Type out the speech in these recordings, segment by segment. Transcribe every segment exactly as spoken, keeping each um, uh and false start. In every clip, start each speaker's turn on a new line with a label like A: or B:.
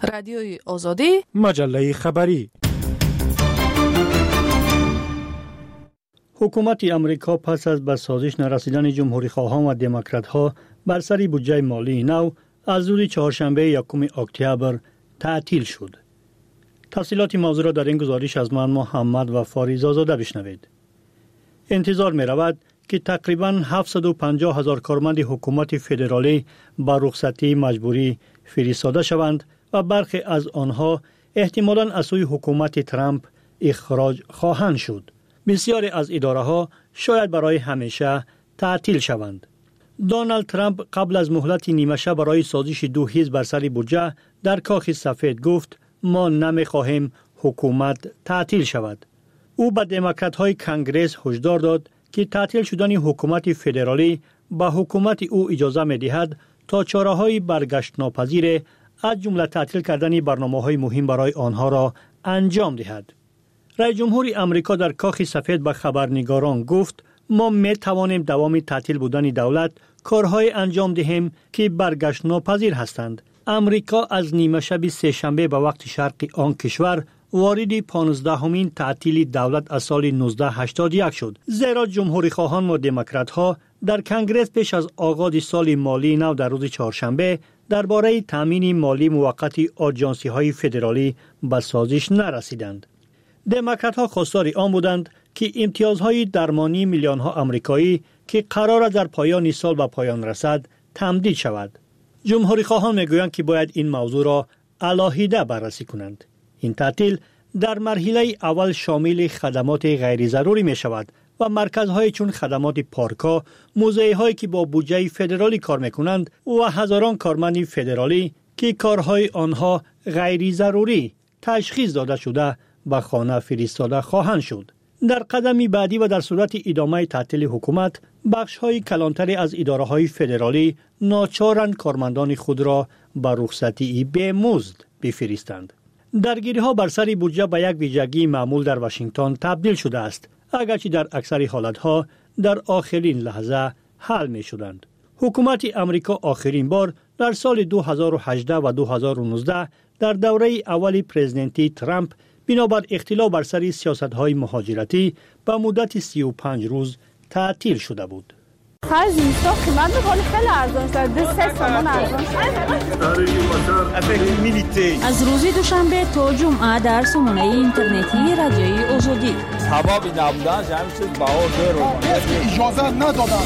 A: رادیوی آزادی،
B: مجله خبری. حکومت امریکا پس از به سازش نرسیدن جمهوری خواهان و دموکرات ها بر سر بودجه مالی نو از روز چهارشنبه یکم اکتبر تعطیل شد. تفصیلات موضوع را در این گزارش از من محمد و فاریز آزاده بشنوید. انتظار می رود که تقریباً هفتصد و پنجاه هزار کارمند حکومت فدرالی با رخصتی مجبوری فرستاده شوند و برخی از آنها احتمالاً از سوی حکومت ترامپ اخراج خواهند شد. بسیاری از اداره ها شاید برای همیشه تعطیل شوند. دونالد ترامپ قبل از مهلت نیمه شب برای سازش دو حزب بر سر بودجه در کاخ سفید گفت ما نمی خواهیم حکومت تعطیل شود. او به دموکرات های کنگره هشدار داد که تعطیل شدن حکومت فدرالی به حکومت او اجازه می دهد تا چاره های برگشت ناپذیر از جمله تعطیل کردن برنامه های مهم برای آنها را انجام دهد. رئیس جمهور امریکا در کاخ سفید به خبرنگاران گفت ما می توانیم دوام تعطیل بودن دولت کارهای انجام دهیم که برگشت ناپذیر هستند. امریکا از نیمه شب سه شنبه به وقت شرق آن کشور وارد پانزدهمین تعطیل دولت از سال نوزده هشتاد و یک شد. زیرا جمهوری خواهان و دموکرات ها در کنگره پیش از آغاز سال مالی نو در روز چهارشنبه درباره تامین مالی موقت آژانسی های فدرالی به سازش نرسیدند. دموکرات ها خواستار آن بودند که امتیازهای درمانی میلیون ها آمریکایی که قرار است در پایان سال به پایان رسد تمدید شود. جمهوری خواهان میگویند که باید این موضوع را علاهیده بررسی کنند. این تعطیل در مرحله اول شامل خدمات غیر ضروری می شود و مرکزهای چون خدمات پارک‌ها، موزه‌هایی که با بودجه فدرالی کار می‌کنند و هزاران کارمند فدرالی که کارهای آنها غیر ضروری تشخیص داده شده به خانه فرستاده خواهند شد. در قدمی بعدی و در صورت ادامه تعطیل حکومت، بخش‌های کلانتری از اداره‌های فدرالی ناچارند کارمندان خود را به رخصتی به مزد بفرستند. درگیری‌ها بر سر بودجه به یک ویژگی معمول در واشنگتن تبدیل شده است، اگرچه در اکثر حالتها در آخرین لحظه حل می‌شدند. حکومت امریکا آخرین بار در سال دو هزار و هجده و دو هزار و نوزده در دوره اول پرزیدنتی ترامپ بنابر اختلاف بر سر سیاست‌های مهاجرتی به مدت سی و پنج روز تعطیل شده بود.
C: هر زیستا قیمت بخوری خیلی ارزان شده، سه سامان ارزان شده.
D: از روز دوشنبه تا جمعه در سامانه اینترنتی رادیوی آزادی
E: حبابی نبودن همین چیز باور رو
F: اجازه ندادن.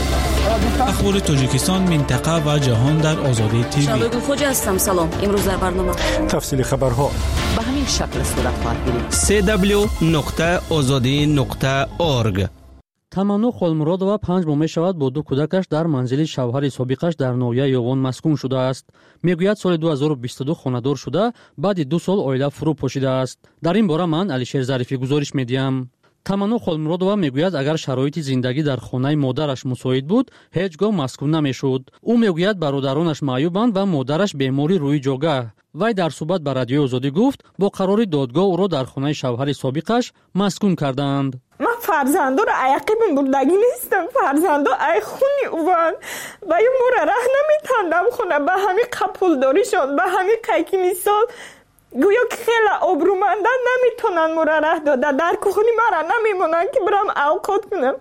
G: اخبار تاجیکستان، منطقه و جهان در آزادی تیوی.
H: شبگو خوجه هستم. سلام. امروز در برنامه
B: تفصیل خبرها
H: به همین شکل صورت خواهد گرفت.
I: سی دبلیو نقطه آزادی نقطه اورگ.
J: تمنا خالمرادова پنج ماه می‌شود با دو کودکش در منزل شوهر سابقش در نویه یوغان مسکون شده است. میگوید سال دو هزار و بیست و دو خانه‌دار شده، بعد دو سال اویلا فرو پوشیده است. در این باره من علیشیر ظریفی گزارش می‌دهم. تمنا خالمرادова میگوید اگر شرایط زندگی در خانه مادرش مساعد بود، هیچگاه مسکون نمی‌شد. او میگوید برادرانش معیوبند و مادرش بیماری روی جوگه. وی در صحبت با رادیو آزادی گفت با قرار دادگاه او را در خانه شوهر سابقش مسکون کردند.
C: من فرزندو را عیقی بردگی نیستم. فرزندو ای خونی اوان و یه مورا ره نمیتندم خونه به همین قپول داریشان به همین قیکی نیستان گویا که خیلی آبرومندن نمیتونن مورا ره داده در کخونی مرا نمیمونن که برم اوقات کنم.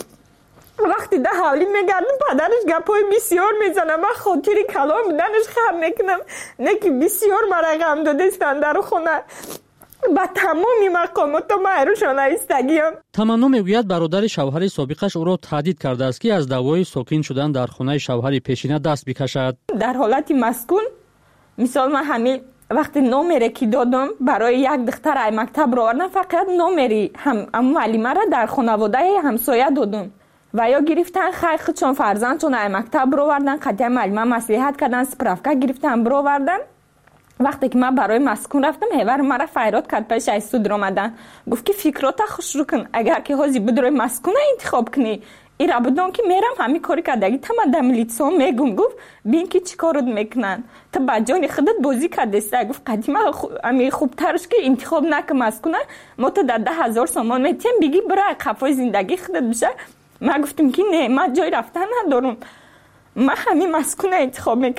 C: وقتی ده حولی میگردم پدرش گپای بسیار میزنه. من خاطری کلام بودنش خب میکنم نه که بسیار مرا غم دادستن در خونه با تمامی مقامات و معروشانه ایستگیم.
J: تمنا میگوید برادر شوهر سابقش او را تهدید کرده است که از دعوای ساکن شدن در خانه شوهر پیشینه دست بکشد.
C: در حالت مسکون مثال من همین وقتی نامره که دادم برای یک دختر ای مکتب رو نه فقط نامری هم ام معلمه را در خانواده همسایه دادم و یا گرفتن خیلی چون فرزند چون ای مکتب رو وردن قطعه معلمه مصلحت کردن سپرافکا گرفتن برو وردن. وقتی که من برای مسکون رفتم هیور مرا فریاد کرد پیش ایستود آمدن گفت که فکرات خوش رو کن اگر که حاضر بود روی مسکون انتخاب کنی این را بدون که میرم همین کاری کردگی تا من در ملیتسان میگم گفت بین که چی کارود میکنن تا بجانی خودت بازی کرده گفت قدیمه امی خوبترش که انتخاب نکن مسکونه ما تا در ده هزار سامان میتیم بگی برای قفای زندگی خودت بشه. من گفتم که نه من جای رفتن ندارم من همین مسکونه انتخاب میکنم.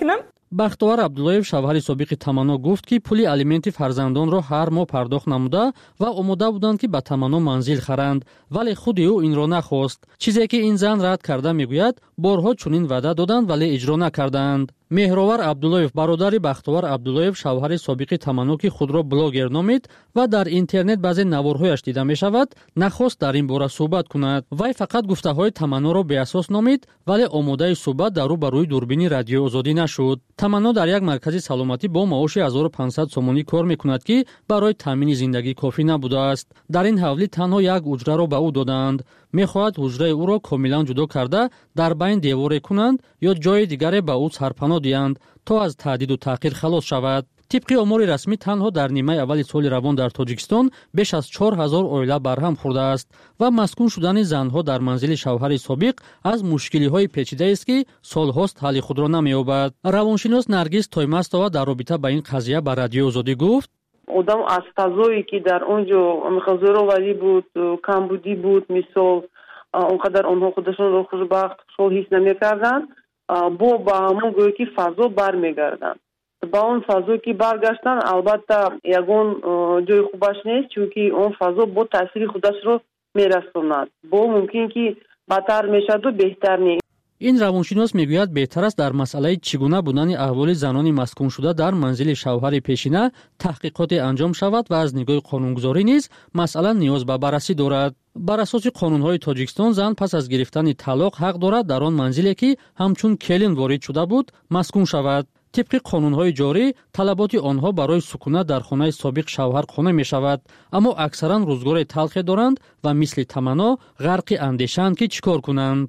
J: бахтовар Абдуллоев шавҳари собиқи Таманно гуфт ки пули алименти фарзандонро ҳар моҳ пардохт намуда ва омода буданд ки ба Таманно манзил харанд, вале худи ӯ инро нахост. Чизе ки ин зан рад карда мегӯяд, борҳо чунин ваъда доданд, вале иҷро накарданд. Меҳровар Абдуллоев бародари Бахтовар Абдуллоев шавҳари собиқи Таманно ки худро блогер номид ва дар интернет баъзе наворҳояш дида мешавад, нахост дар ин бора суҳбат кунад. Вай фақат гуфтаҳои Таманноро беасос номид, вале омодаи суҳбат дар рӯ ба рӯи дурбини радиои Озодӣ нашуд. Таманно дар як маркази саломатӣ бо маоши ҳазору панҷсад сомонӣ кор мекунад ки барои таъмини зиндагӣ кофӣ набудааст. Дар ин ҳавлӣ танҳо як ҳуҷраро ба ӯ доданд. Мехоҳад ҳуҷраи ӯро комилан ҷудо карда дар байн деворе кунанд ё ҷои дигаре ба ӯ сарпаноҳ диҳанд, то аз таҳдиду таъқир халос шавад. тибқи омори расмӣ танҳо дар нимаи аввали соли равон дар Тоҷикистон беш аз чор ҳазор оила барҳам хӯрдааст ва маскун шудани занҳо дар манзили шавҳари собиқ аз мушкилиҳои печидаест ки солҳост ҳалли худро намеёбад. Равоншинос Наргиз Тоймастова дар робита ба ин қазия ба Радиои Озодӣ гуфт:
A: одам аз фазое ки дар он ҷо зӯроварӣ буд, камбудӣ буд, мисол он қадар онҳо худашонро хушбахт, хушҳол ҳис намекарданд, бо ба ҳамон гӯё ки фазо бармегарданд. ба он фазо ки баргаштанд, албатта ягон ҷои хубаш нест, чунки он фазо бо таъсири худашро мерасонад. бо мумкин ки бадтар мешаваду беҳтар нест.
J: ин равоншинос мегӯяд беҳтар аст дар масъалаи чӣ гуна будани аҳволи занони маскуншуда дар манзили шавҳари пешина таҳқиқоте анҷом шавад ва аз нигоҳи қонунгузорӣ низ масъала ниёз ба баррасӣ дорад. бар асоси қонунҳои Тоҷикистон зан пас аз гирифтани талоқ ҳақ дорад дар он манзиле ки ҳамчун келин ворид шуда буд маскун шавад. тибқи қонунҳои ҷорӣ талаботи онҳо барои сукунат дар хонаи собиқ шавҳар қонеъ мешавад, аммо аксаран рӯзгори талхе доранд ва мисли Таманно ғарқи андешаанд ки чӣ кор кунанд.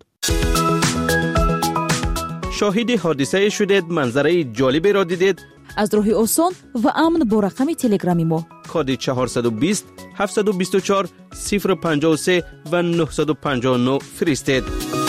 I: шоҳиди ҳодисае шудед, манзараи ҷолиберо дидед?
K: аз роҳи осон ва амн бо рақами телеграми мо
I: коди чаҳорсаду бист ҳафтсаду бисту чор сифр панҷоҳу се ва нуҳсаду панҷоҳу нӯ фиристед.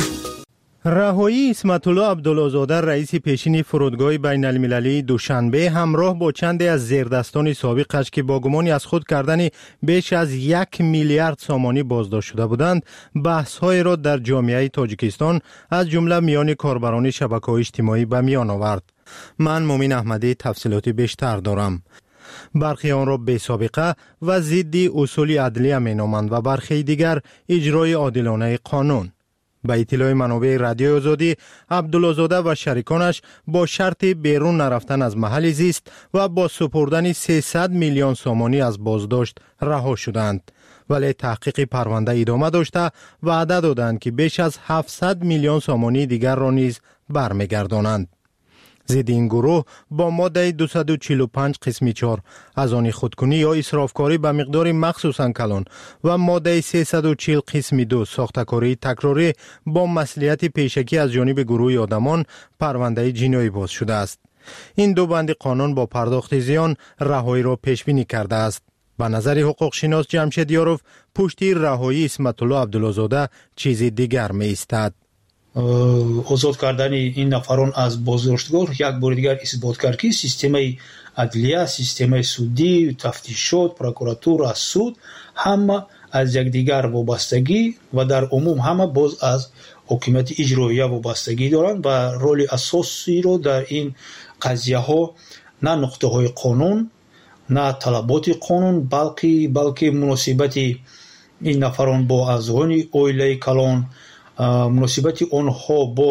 L: раҳоии Исматулло Абдуллозода, раиси пешини фурудгоҳи байналмилалии Душанбе, ҳамроҳ бо чанде аз зердастони собиқаш ки бо гумони аз худ кардани беш аз як миллиард сомонӣ боздошт шуда буданд, баҳсҳоеро дар ҷомеаи Тоҷикистон аз ҷумла миёни корбарони шабакаҳои иҷтимоӣ ба миён овард. ман Муъмин Аҳмадӣ тафсилоти бештар дорам. бархи онро бесобиқа ва зидди усули адлия меноманд ва бархи дигар иҷрои одилонаи қонун. ба иттилои манобеъи Радиои Озодӣ, Абдуллозода ва шариконаш бо шарти берун нарафтан аз маҳалли зист ва бо супурдани сесад миллион сомонӣ аз боздошт раҳо шуданд. вале таҳқиқи парванда идома дошта ваъда доданд ки беш аз ҳафтсад миллион сомонии дигарро низ бармегардонанд. зидди ин гурӯҳ бо моддаи дусаду чилу панҷ қисми чор азони худкунӣ ё исрофкорӣ ба миқдори махсусан калон ва моддаи сесаду чил қисми ду сохтакории такрорӣ бо маслиҳати пешакӣ аз ҷониби гурӯҳи одамон парвандаи ҷиноӣ боз шудааст. ин ду банди қонун бо пардохти зиён раҳоиро пешбинӣ кардааст. ба назари ҳуқуқшинос Ҷамшед Ёров, пушти раҳоии Исматулло Абдуллозода чизи дигар меистад.
M: озод кардани ин нафарон аз боздоштгоҳ як бори дигар исбот кард ки системаи адлия, системаи судӣ, тафтишот, прокуратура, суд ҳама аз якдигар вобастагӣ ва дар умум ҳама боз аз ҳокимияти иҷроия вобастагӣ доранд ва роли асосиро дар ин қазияҳо на нуқтаҳои қонун, на талаботи қонун, балки балки муносибати ин нафарон бо аъзони оилаи калон, муносибати онҳо бо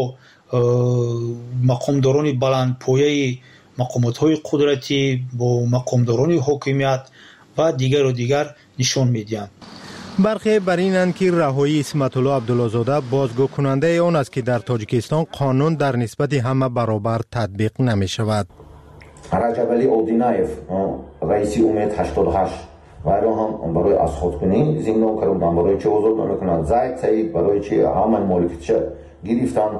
M: мақомдорони баландпояи мақомотҳои қудратӣ, бо мақомдорони ҳокимият ва дигару дигар нишон медиҳанд.
L: бархе бар инанд ки раҳоии Исматулло Абдуллозода бозгӯ кунандаи он аст ки дар Тоҷикистон қонун дар нисбати ҳама баробар татбиқ намешавад.
N: Раҷабали Одинаев, раиси Умед ҳаштоду ҳашт, вайро ҳам барои аз ходкунӣ зиндон кардан, барои чӣ озод намекунанд, Зайд Саид барои чӣ ҳамаи моликиша гирифтан,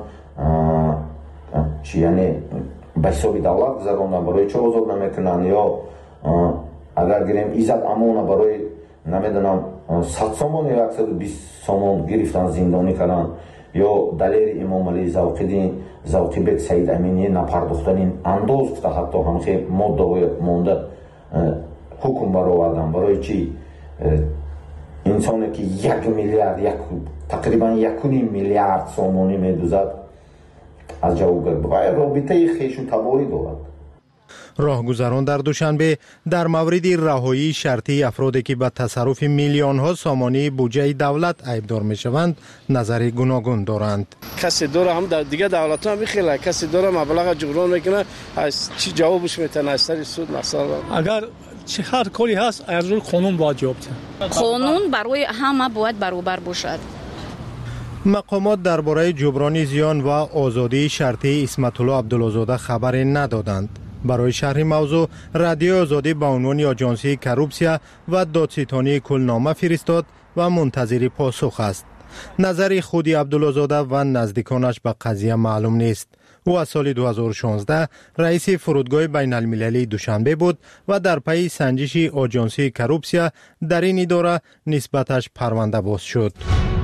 N: чӣ яъне ба ҳисоби давлат гузарондан, барои чӣ озод намекунанд, ё агар гирем Иззат Амона барои намедонам сад сомон ё яксаду бист сомон гирифтан, зиндонӣ карданд, ё далери Имомалӣ Завқиддин, Завқибек Саид Аминӣ напардохтани андоз гуфта ҳатто ҳамхе моддаҳои монда ҳукм баровардан, барои чӣ инсоне ки як миллиард тақрибан якуним миллиард сомонӣ медузад از جوابگر و رابطه خیش و تباری دارد.
L: راهگذران در دوشنبه در مورد رهایی شرطی افرادی که به تصرف میلیون ها سامانه بودجه دولت عیبدار می شوند نظر گوناگون دارند.
O: کسی داره هم دیگه دولت هم میخیله، کسی داره مبلغ جبران میکنه، از چی جوابش میتونه از سر سود مثلا
P: اگر چه هر کاری هست از روی قانون باید جواب ده.
H: قانون برای همه باید برابر باشد.
L: مقامات درباره جبران زیان و آزادی شرطی اسمت الله عبدالله‌زاده خبری ندادند. برای شرح موضوع رادیو آزادی به عنوان آژانسی کروپسیا و دادستانی کلنامه فرستاد و منتظر پاسخ است. نظر خود عبدالله‌زاده و نزدیکانش به قضیه معلوم نیست. او از سال دو هزار و شانزده رئیس فرودگاه بین المللی دوشنبه بود و در پی سنجش آژانسی کروپسیا در این اداره نسبتش پرونده باز شد.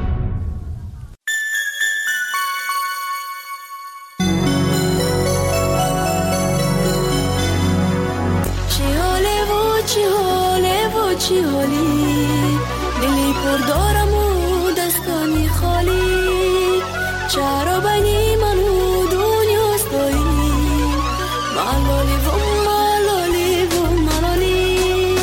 Q: چی حالی دلی پر دارم و دستانی خالی چرا بینی من و دنیاست دایی ملالی و ملالی و ملالی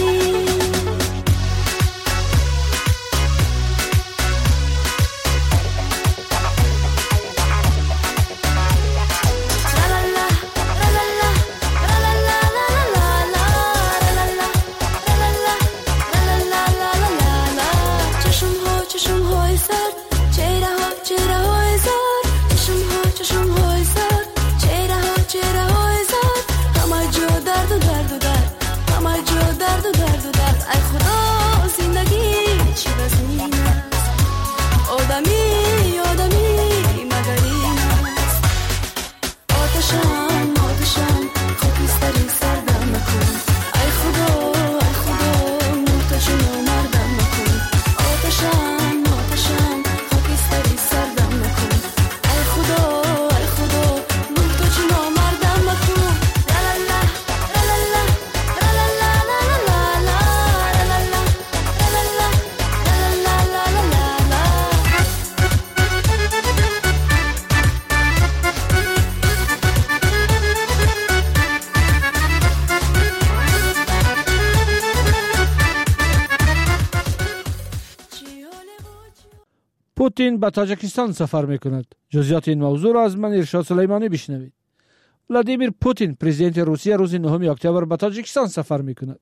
R: پوتین به تاجیکستان سفر میکند. جزئیات این موضوع را از من ارشاد سلیمانی بشنوید. ولادیمیر پوتین پرزیدنت روسیه روز نهم اکتبر به تاجیکستان سفر میکند.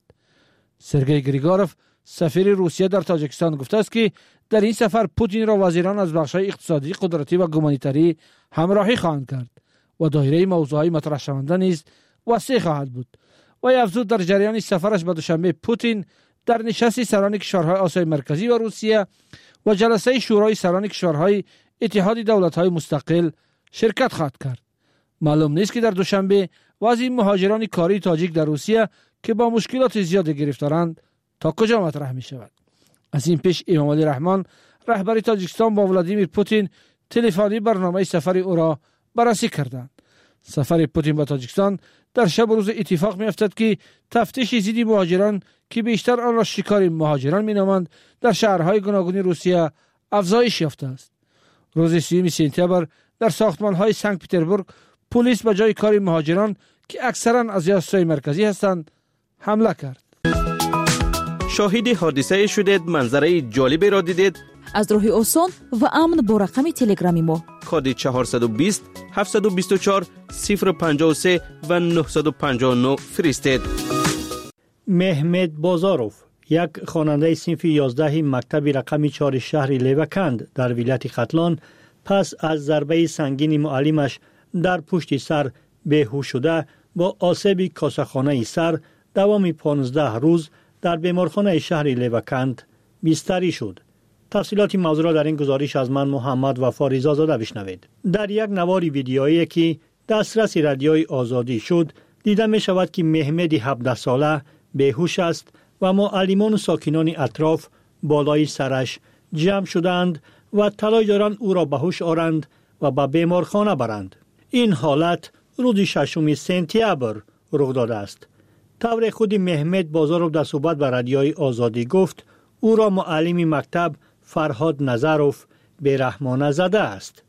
R: سرگئی گریگاروف سفیر روسیه در تاجیکستان گفته است که در این سفر پوتین را وزیران از بخش‌های اقتصادی، قدرتی و گومانیتری همراهی خواهند کرد و دایره موضوعهای مطرح شونده نیز وسیع خواهد بود. و افزود در جریان سفرش به دوشنبه پوتین در نشست سران کشورهای آسیای مرکزی و روسیه و جلسه شورای سران کشورهای اتحاد دولت‌های مستقل شرکت خواهد کرد. معلوم نیست که در دوشنبه وضع مهاجران کاری تاجیک در روسیه که با مشکلات زیاد گرفتارند تا کجا مطرح می شود. از این پیش امام علی رحمان رهبر تاجیکستان با ولادیمیر پوتین تلفنی برنامه سفر او را بررسی کردند. سفر پوتین به تاجیکستان در شب و روز اتفاق می افتد که تفتیش ضد مهاجران که بیشتر آن را شکار مهاجران می نامند در شهرهای گوناگون روسیه افزایش یافته است. روز سوم سپتامبر در ساختمان‌های سنت پترزبورگ پلیس به جای کار مهاجران که اکثرا از آسیای مرکزی هستند حمله کرد.
I: شاهد حادثه شدید، منظره جالبی را دیدید؟
K: از راه آسان و امن با رقم تلگرامی ما
I: کد چهارصد و بیست هفتصد و بیست و چهار صفر پنجاه و سه و نهصد و پنجاه و نه فرستید.
B: مهمت بازاروف، یک خواننده صنف یازده مکتب رقم چهار شهر لیوکند در ولایت ختلان، پس از ضربه سنگین معلمش در پشت سر بیهوش شده با آسیب کاسه‌خانه سر دوام پانزده روز در بیمارخانه شهر لیوکند بستری شد. تفصیلات موضوع را در این گزارش از من محمد وفا رضا زاده بشنوید. در یک نوار ویدیویی که دسترس رادیوی آزادی شد، دیده می شود که مهمد هفده ساله بیهوش است و معلمان و ساکنان اطراف بالای سرش جمع شدند و تلاش دارند او را به هوش آورند و به بیمارخانه برند. این حالت روز ششم سپتامبر رخ داده است. طور خود مهمت بازاروف در صحبت به رادیوی آزادی گفت او را معلم مکتب فرهاد نظروف بیرحمانه زده است.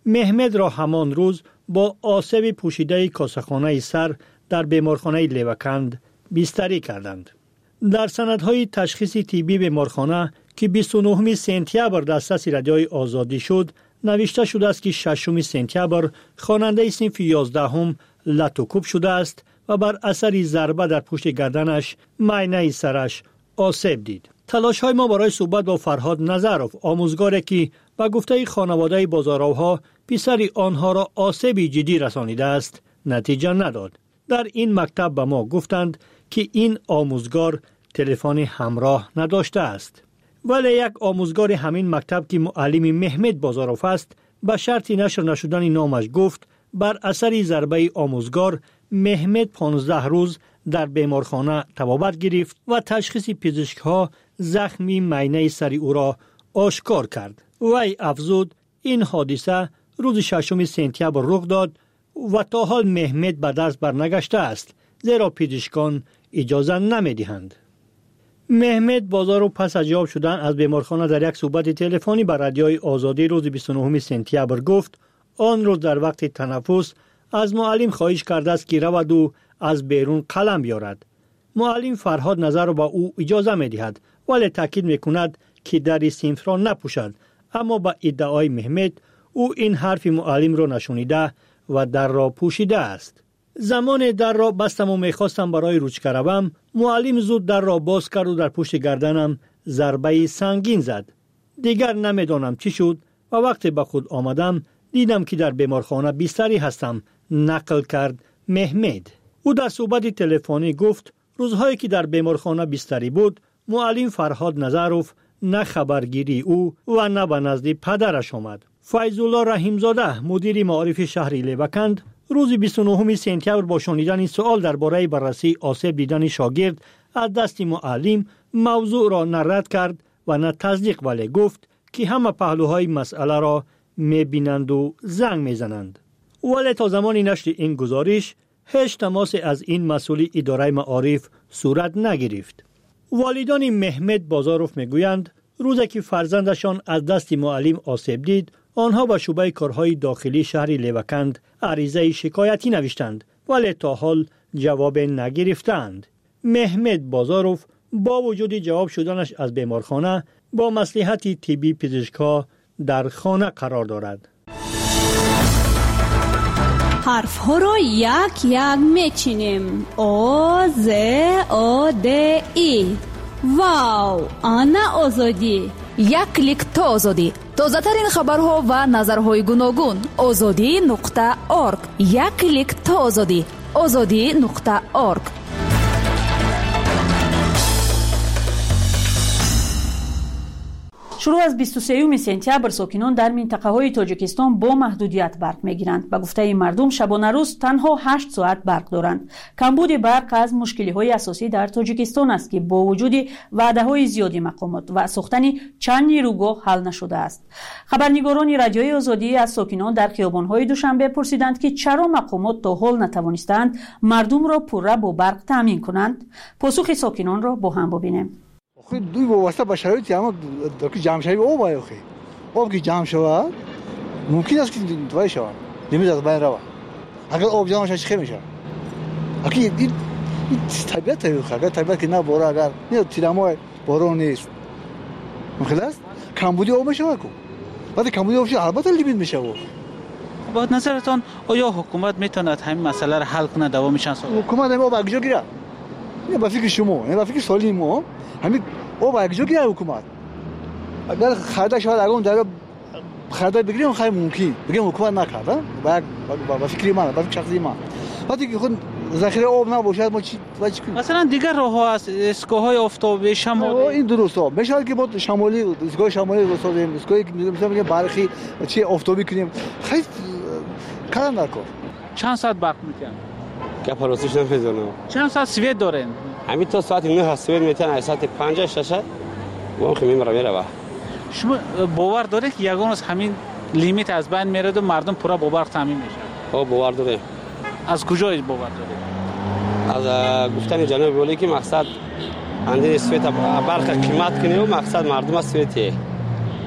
B: مهمد را همان روز با آسیب پوشیده کاسه‌خانه سر در بیمارخانه لیوکند بستری کردند. در سندهای تشخیص طبی بیمارخانه که بیست و نهم سپتامبر دسترس رادیوی آزادی شد، نوشته شده است که ششم سپتامبر خواننده صنف یازدهم لطوکوب شده است و بر اثر ضربه در پشت گردنش معینه سرش آسیب دید. تلاش های ما برای صحبت با فرهاد نظروف، آموزگاری که به گفته خانواده بازاروها پسر آنها را آسیب جدی رسانیده است، نتیجه نداد. در این مکتب به ما گفتند که این آموزگار تلفن همراه نداشته است. ولی یک آموزگار همین مکتب که معلم مهمد بازاروف است، به شرط نشر نشدن نامش گفت بر اثر ضربه آموزگار مهمد پانزده روز در بیمارخانه طبابت گرفت و تشخیص پزشک ها زخمی معینه سر او را آشکار کرد. وی افزود این حادثه روز ششم سپتامبر رخ داد و تا حال مهمد به درس برنگشته است، زیرا پزشکان اجازه نمیدهند. مهمد بازارو پس از جواب شدن از بیمارخانه در یک صحبت تلفنی به رادیوی آزادی روز بیست و نهم سپتامبر گفت آن روز در وقت تنفس از معلم خواهش کرده است که رود و از بیرون قلم بیارد. معلم فرهاد نظر با او اجازه می‌دهد، ولی تاکید می‌کند که در صنف را نپوشد. اما با ادعای مهمد او این حرف معلم را نشانیده و در را پوشیده است. زمان در را بستم و می‌خواستم برای روچکه روم، معلم زود در را باز کرد و در پشت گردنم ضربه سنگین زد. دیگر نمی‌دانم چی شد و وقتی به خود آمدم دیدم که در بیمارخانه بستری هستم، نقل کرد مهمد. او در صحبت تلفنی گفت روزهایی که در بیمارخانه بستری بود، معلم فرهاد نظروف نه خبرگیری او و نه به نزد پدرش آمد. فیض الله رحیمزاده مدیر معارف شهر لیوکند روز بیست و نهم سپتامبر با شنیدن این سوال درباره بررسی آسیب دیدن شاگرد از دست معلم موضوع را نه رد کرد و نه تصدیق، ولی گفت که همه پهلوهای مسئله را می‌بینند و زنگ می‌زنند. ولی تا زمانی نشر این گزارش هیچ تماس از این مسئول اداره معارف صورت نگرفت. والدان مهمد بازاروف میگویند روزی که فرزندشان از دست معلم آسیب دید، آنها به شعبه کارهای داخلی شهر لیوکند عریضه شکایتی نوشتند، ولی تا حال جواب نگرفتند. مهمد بازاروف با وجود جواب شدنش از بیمارخانه با مصلحت طبی پزشکا در خانه قرار دارد.
D: حرف ها را یک یک میچینیم. او ز او د ای. واو، آنا آزادی.
K: یک کلیک تا آزادی. تازه ترین خبرها و نظرهای گوناگون. آزادی نقطه اورگ. یک کلیک تا آزادی. آزادی نقطه اورگ.
D: شروع از بیست و سوم سپتامبر ساکنان در منطقه های تاجیکستان با محدودیت برق میگیرند. به گفته مردم شبانه روز تنها هشت ساعت برق دارند. کمبود برق از مشکلی های اساسی در تاجیکستان است که با وجود وعده های زیادی مقامات و ساختن چند نیروگاه حل نشده است. خبرنگاران رادیوی آزادی از ساکنان در خیابان های دوشنبه پرسیدند که چرا مقامات تا حال نتوانستند مردم را پرره با برق تامین کنند. پاسخ ساکنان را با هم ببینیم.
S: خود دوی واسطه با شرایطی اما که جمع شوی آب آیا خیلی آب که جمع شود ممکن است که دوای شود نمیز از بین رود. اگر آب جمع شد چه میشه؟ اگه این این طبیعت است، اگر طبیعت که نه باره اگر نه تیرمای باران نیست مخیل است کمبودی آب میشه کو بعد کمبودی آب شد البته لیمیت میشه و
T: با نظرتان آیا حکومت میتواند همین مسئله را حل کنه دوامش انسان؟
S: حکومت هم آب اگجا گیره نه با فکر شما نه با فکر سالی ما همین او با اگجا گیره حکومت اگر خرده شود اگر اون در خرده بگیریم خیلی ممکن بگیم حکومت نکرده با با فکری من با فکر شخصی من وقتی که خود ذخیره آب نباشد ما چی کنیم
T: مثلا دیگر راه‌ها هست اسکوهای آفتابی شمالی
S: این درست ها میشه که با شمالی اسکوهای شمالی بسازیم اسکوهایی که مثلا میگه برخی چی آفتابی کنیم خیلی کار نکن
T: چند ساعت برق میکنن
U: گپ راستش نمیزنم
T: چند ساعت سویت دارن
U: همین تا ساعت نه سویت میتونن ساعت پنج شش وام خمیم رو میره.
T: شما باور داره که یگان از همین لیمیت از بین میره و مردم پورا با برق تامین میشه؟
U: ها باور داره.
T: از کجا باور داره؟
U: از گفتن جناب ولی که مقصد اندی سویت برق قیمت کنه و مقصد مردم سویته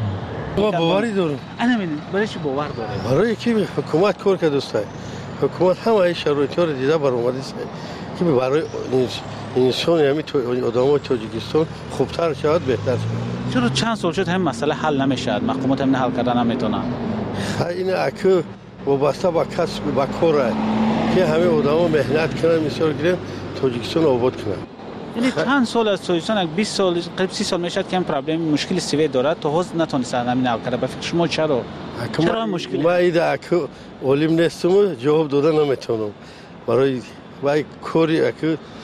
E: ما باوری دارم.
T: انا میدونم برای چی باور داره؟
E: برای کی حکومت کار کرده دوستای. حکومت همه این شرایطا رو دیده بر اومده است که برای انسان همین آدمای تاجیکستان خوبتر شود بهتر شود.
T: چرا چند سال شد همین مسئله حل نمیشه؟ مقامات هم حل کردن نمیتونن.
E: این اکو وابسته به کسب به کار که همه آدما مهنت کنن مثال گیریم تاجیکستان آباد کنن.
T: یعنی چند سال از تاجیکستان بیست سال قریب سی سال میشد که این پرابلم مشکل سوی داره تا حاضر نتونست همین حل کنه. به فکر شما چرا؟ چرا مشکل؟
E: ما ایده اکو علم نیستم جواب دادن نمیتونم. برای وای کوری اکو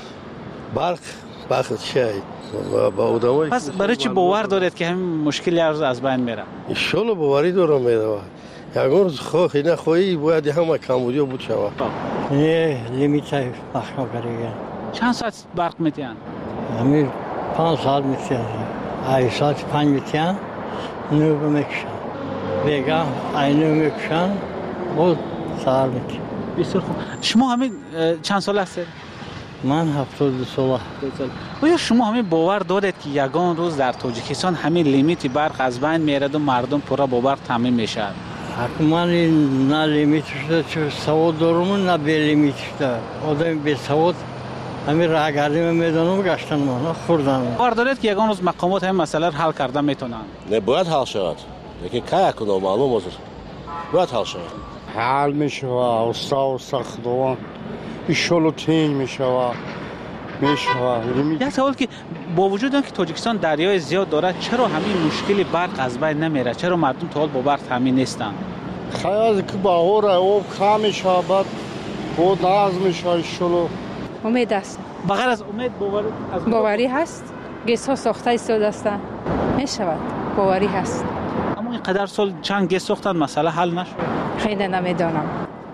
E: برق باخت شای با آدمای
T: پس برای چی باور دارید که همین مشکل هر روز از بین میره؟
E: ان شاء الله باوری دارم میره. یگان روز خواه اینا خواهی باید همه کمبودی بود شود.
V: نه لیمیت مخنو کردیم.
T: چند ساعت برق میتین؟
V: همین پنج ساعت میتین. ای ساعت پنج میتین. نو بمیکشن. بگم اینو میکشن. بود ساعت میتین.
T: بسیار خوب. شما همین چند سال هستید؟
V: من هفتاد دو ساله.
T: آیا شما همین باور دارید که یگان روز در تاجیکستان همین لیمیت برق از بین میرد و مردم پورا با برق تامین میشن؟
V: حکومت نه لیمیت شده چه سواد دارم نه به لیمیت شده. آدم به سواد همین راه گردی میدانم گشتن ما خوردن.
T: باور دارید که یگان روز مقامات همین مسئله رو حل کرده میتونن؟
W: نه باید حل شود. لیکن کی کنم معلوم است. باید حل شود.
X: حل میشه و استاد ساختمان ایشالو تین میشه و میشه.
T: یک سوال که با وجود آنکه تاجیکستان دریای زیاد داره چرا همین مشکل برق از بین نمیره؟ چرا مردم تا حال با برق تامین نیستن؟
X: خیلی که باور آب کم میشه بعد بود ناز میشه ایشالو.
Y: امید است.
T: بغیر از امید باوری از
Y: باوری هست. گیس ها ساخته ایستاده است. میشود. باوری هست.
T: اما اینقدر سال چند گیس ساختن مسئله حل نشد؟
Y: خیلی نمیدانم.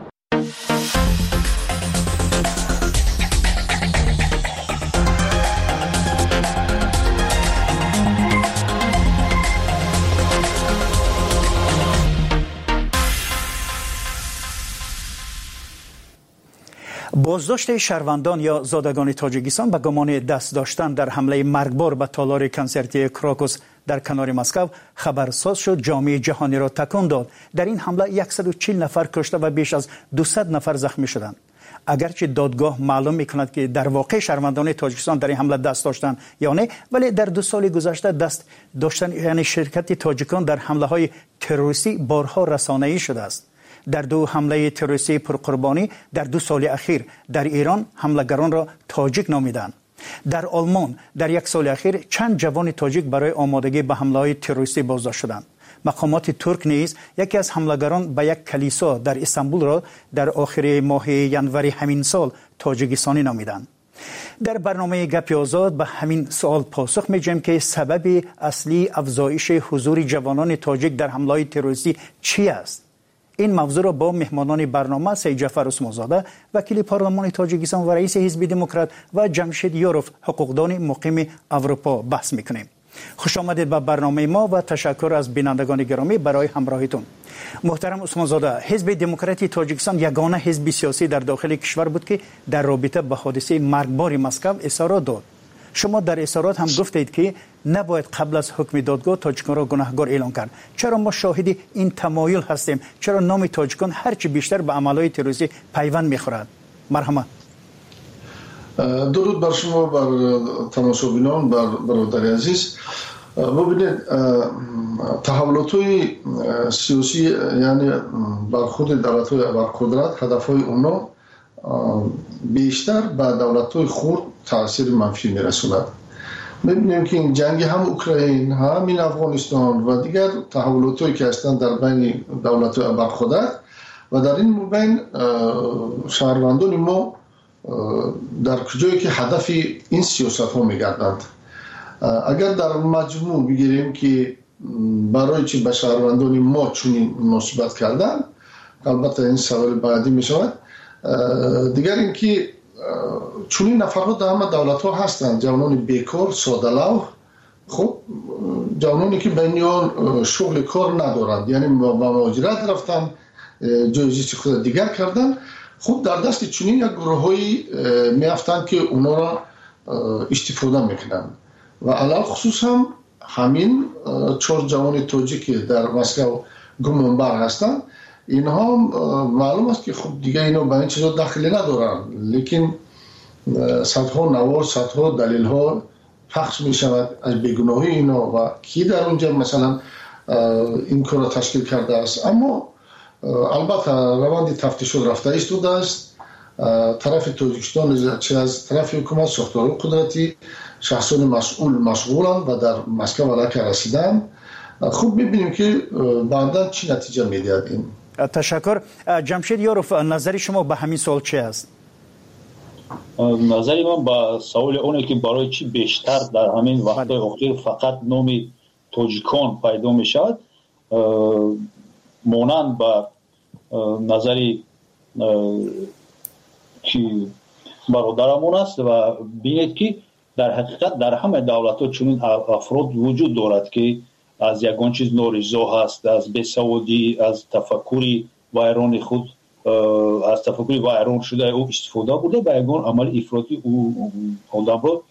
B: بازداشت شهروندان یا زادگان تاجیکستان به گمان دست داشتن در حمله مرگبار به تالار کنسرتی کراکوس در کنار مسکو خبرساز شد. جامعه جهانی را تکان داد. در این حمله صد و چهل نفر کشته و بیش از دویست نفر زخمی شدند. اگرچه دادگاه معلوم می‌کند که در واقع شهروندان تاجیکستان در این حمله دست داشتن یا نه، ولی در دو سال گذشته دست داشتن یعنی شرکت تاجیکان در حمله‌های تروریستی بارها رسانه‌ای شده است. در دو حمله تروریستی پرقربانی در دو سال اخیر در ایران حملگران را تاجیک نامیدند. در آلمان در یک سال اخیر چند جوان تاجیک برای آمادگی به حمله‌های تروریستی بازداشت شدند. مقامات ترک نیز یکی از حملگران به یک کلیسا در استانبول را در آخر ماه ینوری همین سال تاجیکستانی نامیدند. در برنامه گپ آزاد به همین سوال پاسخ می‌دهیم که سبب اصلی افزایش حضور جوانان تاجیک در حمله‌های تروریستی چی است؟ این موضوع را با مهمانان برنامه سید جعفر عثمانزاده وکیل پارلمان تاجیکستان و رئیس حزب دموکرات و جمشید یوروف حقوقدان مقیم اروپا بحث می‌کنیم. خوش آمدید به برنامه ما و تشکر از بینندگان گرامی برای همراهیتون. محترم عثمانزاده، حزب دموکراتی تاجیکستان یگانه حزب سیاسی در داخل کشور بود که در رابطه با حادثه مرگبار مسکو اظهارات داد. شما در اظهارات هم گفتید که نباید قبل از حکم دادگاه تاجیکان را گناهکار اعلام کرد. چرا ما شاهد این تمایل هستیم؟ چرا نام تاجیکان هرچی بیشتر به عملهای تروریستی پیوند می‌خورد؟ مرحمت.
Z: درود بر شما، بر تماشاگران، بر برادر عزیز. ببینید تحولات‌های سیاسی یعنی برخورد دولت‌های ابرقدرت هدف‌های اونا بیشتر به دولت‌های خرد تاثیر منفی می‌رساند. می‌بینیم که این جنگ هم اوکراین، هم این افغانستان و دیگر تحولات‌هایی که هستند در بین دولت‌های ابرقدرت و در این بین شهروندان ما در کجایی که هدف این سیاست‌ها می‌گردند. اگر در مجموع بگیریم که برای چی به شهروندان ما چنین مناسبت کردن، البته این سوال بعدی می‌شود. دیگر اینکه چنین نفرها در همه دولت‌ها هستند، جوانان بیکار، ساده‌لوح، خب جوانانی که بینیان شغل کار ندارند، یعنی با مهاجرت رفتن، جایزی خود دیگر کردن. خب در دست چنین یک گروه‌هایی میافتند که اونا را استفاده میکنند و علاوه خصوص هم همین چهار جوان تاجیک در مسکو گمانبر هستند. اینها معلوم است که خب دیگه اینا به این چیزا دخلی ندارن، لیکن صدها نوار صدها دلیل ها پخش می شود از بیگناهی اینا و کی در اونجا مثلا این کار را تشکیل کرده است. اما البته روند تفتیشات رفته ایستاده است. طرف تاجیکستان چه از طرف حکومت ساختار قدرتی شخصان مسئول مشغولند و در مسکو علاقه رسیدن. خوب میبینیم که بعدا چی نتیجه میدهد این.
A: تشکر. جمشید یاروف، نظر شما به همین سوال چه است؟
C: نظری من با سوال اونه که برای چی بیشتر در همین وقت اخیر فقط نامی تاجیکان پیدا می شود، مانند با نظری که برادرمون است و بینید که در حقیقت در همه دولت ها چنین افراد وجود دارد که از یگان چیز نارضا هست، از بیسوادی، از تفکری ویران خود، از تفکری ویران شده او استفاده بوده به یگان عمل افراطی او آدم را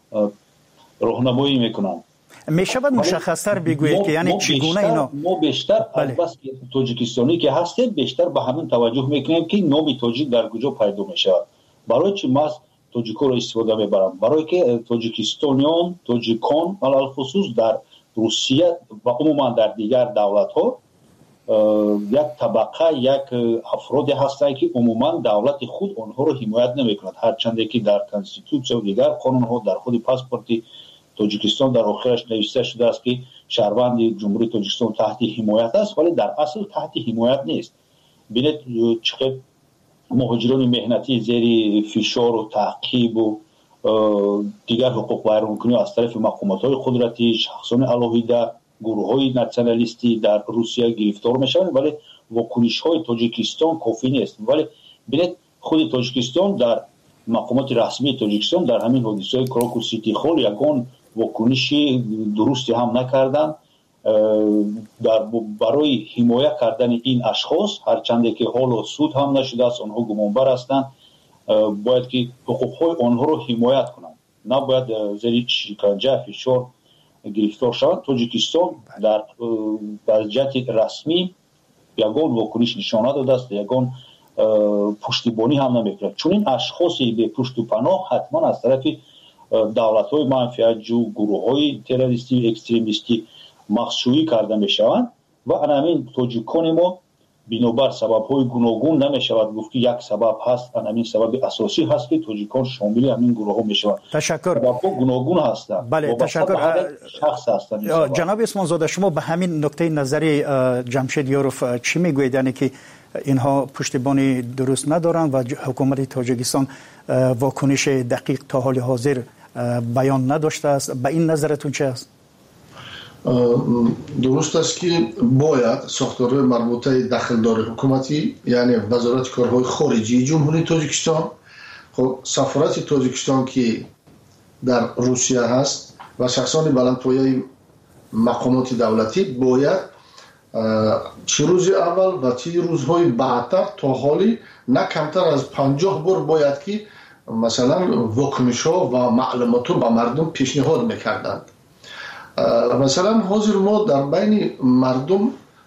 C: راهنمایی میکنند.
A: می شود مشخصتر بگویید که یعنی چگونه اینا
C: ما بیشتر از بس تاجیکستانی که هستیم بیشتر به همین توجه میکنیم که نام تاجیک در کجا پیدا می شود. برای چی ما تاجیکا را استفاده میبرم؟ برای که تاجیکستانیان، تاجیکان علل خصوص در روسیه و عموما در دیگر دولت ها یک طبقه، یک افرادی هستند که عموما دولت خود آنها را حمایت نمی کند، هرچند که در کانستیتوسیون و دیگر قانون ها در خود پاسپورت تاجیکستان در آخرش نوشته شده است که شهروند جمهوری تاجیکستان تحت حمایت است، ولی در اصل تحت حمایت نیست. ببینید چقدر مهاجران مهنتی زیر فشار و تعقیب و دیگر حقوق ویرانکنی از طرف مقامات قدرتی، شخصان علاهیده، گروه‌های ناسیونالیستی در روسیه گرفتار میشوند، ولی واکنش‌های تاجیکستان کافی نیست. ولی ببینید خود تاجیکستان در مقامات رسمی تاجیکستان در همین حادثه کراکو سیتی خول یگان واکنشی درستی هم نکردند در برای حمایت کردن این اشخاص، هرچند که حالا سود هم نشده است، آنها گمانبر هستند، باید که حقوق‌های آنها رو حمایت کنند، نباید زیر شکنجه فشار گرفتار شوند. تاجیکستان در وضعیت رسمی یگان واکنش نشان نداده است، یگان پشتیبانی هم نمی‌کند. چون این اشخاصی به پشت و پناه حتما از طرف دولت‌های منفعت‌جو، گروه‌های تروریستی و اکستریمیستی مخشویی کرده می‌شوند و همین تاجیکان ما بنابر سبب‌های گوناگون نمی‌شود گفت که یک سبب هست، همین سبب اساسی هست که تاجیکان شامل همین گروه‌ها می‌شوند.
A: تشکر.
C: سبب‌ها گوناگون هستند.
A: بله تشکر.
C: شخص هستند.
A: جناب اسمان زاده، شما به همین نکته نظری جمشید یاروف چی میگویید؟ یعنی که اینها پشتیبانی درست ندارند و حکومت تاجیکستان واکنش دقیق تا حال حاضر بیان نداشته است. به این نظرتون چه است؟
Z: درست است که باید ساختارهای مربوطه دخلدار حکومتی، یعنی وزارت کارهای خارجی جمهوری تاجیکستان، خب سفارت تاجیکستان که در روسیه هست و شخصان بلندپایه مقامات دولتی باید چه روز اول و چه روزهای بعدتر تا حالی نه کمتر از پنجاه بار باید که مثلا واکنش ها و معلومات رو به مردم پیشنهاد میکردند. مثلا حاضر ما در بین مردم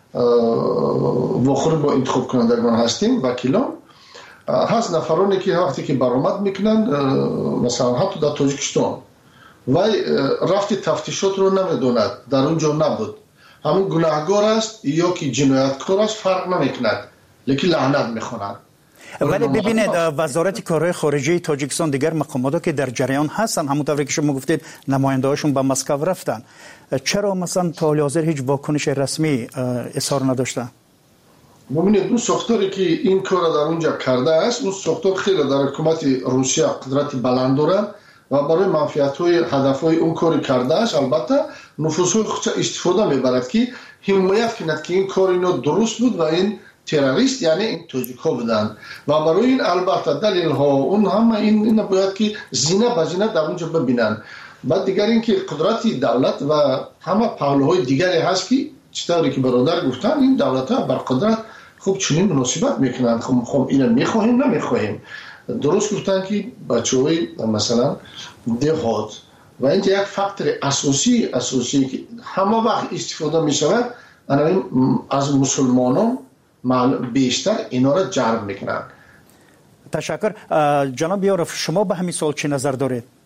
Z: واخور با انتخاب کنندگان هستیم، وکیلان هست، نفرانی که وقتی که برآمد میکنن مثلا حتی در تاجیکستان و رفت تفتیشات رو نمیدوند، در اونجا نبود، همون گناهگار است یا که جنایتکار است فرق نمیکند، لیکن لعنت میخونند.
A: ولی ببینید وزارت کارهای خارجه تاجیکستان دیگر مقاماتی که در جریان هستن، همونطوری که شما گفتید نماینده‌هاشون به مسکو رفتن، چرا مثلا تا حال حاضر هیچ واکنش رسمی اظهار نداشتن؟
Z: ببینید اون ساختاری که این کار در اونجا کرده است، اون ساختار خیلی در حکومت روسیه قدرت بلند داره و برای منفعت‌های هدف‌های اون کاری کرده است. البته نفوذهای خودش استفاده میبرد که حمایت کند که این کار اینو درست بود و این تروریست یعنی این تاجیک ها بودن و برای این البته دلیل ها اون همه این, این باید که زینه به زینه در اونجا ببینن. بعد دیگر این که قدرت دولت و همه پهلوهای دیگری هست که چطوری که برادر گفتن این دولت ها بر قدرت خوب چنین مناسبت میکنن، خب خب اینو میخواهیم نمیخواهیم. درست گفتن که بچه های مثلا دهات و این یک فاکتور اساسی اساسی که همه وقت استفاده می شود از مسلمانان بیشتر اینا را جلب میکنند.
A: تشکر. جناب یارف، شما به همین سوال چه نظر دارید؟